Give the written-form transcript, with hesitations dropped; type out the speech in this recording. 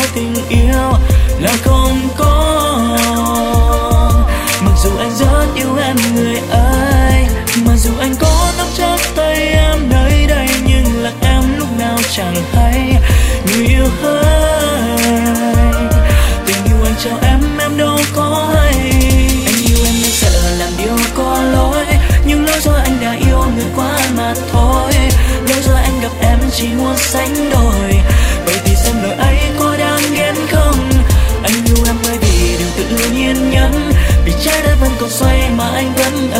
tình yêu là không có. Mặc dù anh rất yêu em người ơi, mặc dù anh có nắm chắc tay em nơi đây, nhưng là em lúc nào chẳng hay. Người yêu ơi, tình yêu anh cho em đâu có hay. Anh yêu em nên sợ làm điều có lỗi, nhưng lỗi do anh đã yêu người quá mà thôi. Lỗi do anh gặp em chỉ muốn sánh đôi, vậy thì xem lời ấy có đáng ghét không. Anh yêu em bởi vì điều tự nhiên nhẫn, vì trái đất vẫn còn xoay mà anh vẫn